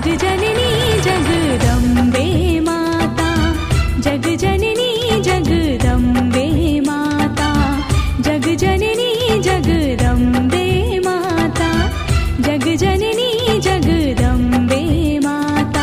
जननी जगदम्बे माता, जग जननी जगदम्बे माता, जग जननी जगदम्बे माता, जग जननी जगदम्बे माता।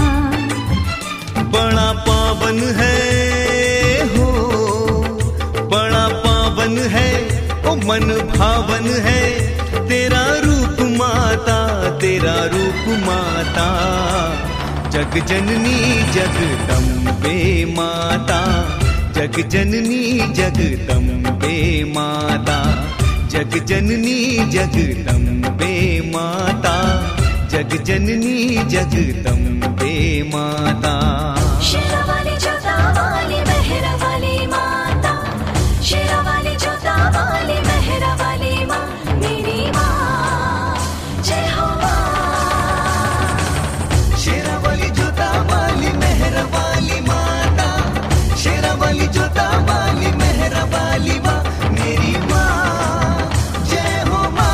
बड़ा पावन है हो, बड़ा पावन है ओ मन भावन है तेरा रूप माता, तेरा रूप माता। जग जननी जगदम्बे माता, जग जननी जगदम्बे माता, जग जननी जगदम्बे माता, जग जननी जगदम्बे माता। शेरा वाली जोता वाली मेहरा वाली माता, शेरा वाली जोता वाली मेहरा वाली माँ, मेरी माँ जय हो माँ। शेरा वाली जोता वाली मेहरा वाली माता, शेरा वाली जोता वाली मेहरा वाली माँ, मेरी माँ जय हो माँ।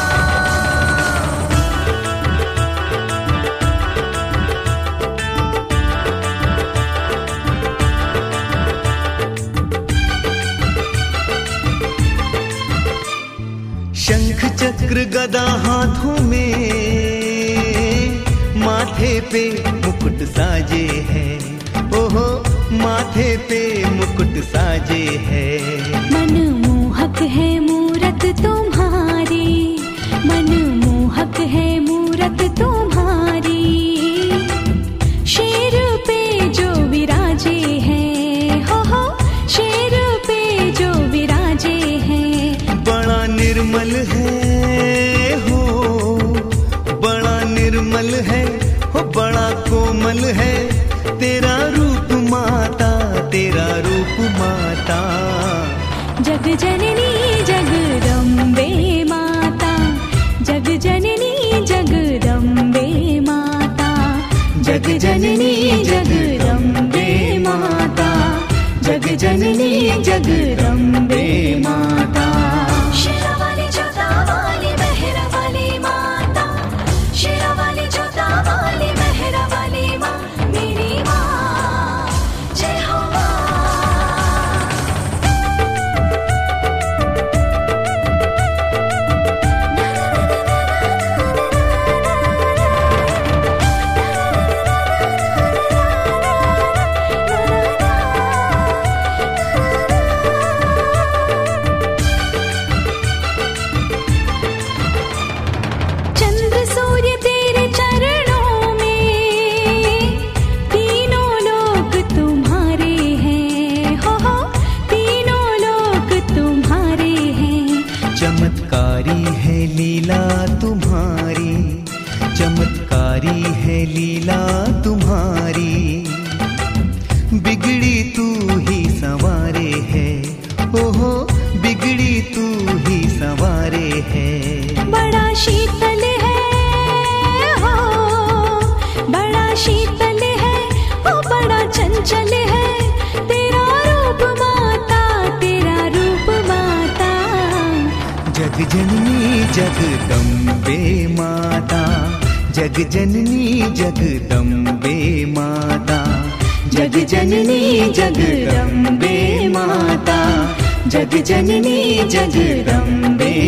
शंख चक्र गदा हाथों में, माथे पे मुकुट साजे है, ओहो माथे पे मुकुट साजे है। मनमोहक है मूरत तुम्हारी, मनमोहक है मूरत तुम्हारी, शेर पे जो विराजे हैं, हो शेर पे जो विराजे हैं। बड़ा निर्मल है हो, बड़ा निर्मल है हो, बड़ा कोमल है तेरा रूप माता, तेरा रूप माता। जग जननी जगदम्बे माता, जग जननी जगदम्बे माता, जग जननी जगदम्बे माता, जग जननी जगदम्बे माता। शेरा वाली जोता वाली मेहरा वाली माता, शेरा वाली जोता वाली मेहरा वाली माँ, मेरी माँ जय हो माँ। चंद्र सूर्य तेरे चरणों में, तीनों लोक तुम्हारे हैं, हो तीनों लोक तुम्हारे हैं। चमत्कारी है लीला तुम्हारी, चमत्कारी है लीला तुम्हारी, बिगड़ी तू ही संवारे है, ओहो बिगड़ी तू ही संवारे है। बड़ा शीतल है हो, बड़ा शीतल है हो, बड़ा चंचल है तेरा रूप माता, तेरा रूप माता। जग जननी जगदम्बे माता, जग जननी जगदम्बे माता, जग जननी जगदम्बे माता, जग जननी जगदम्बे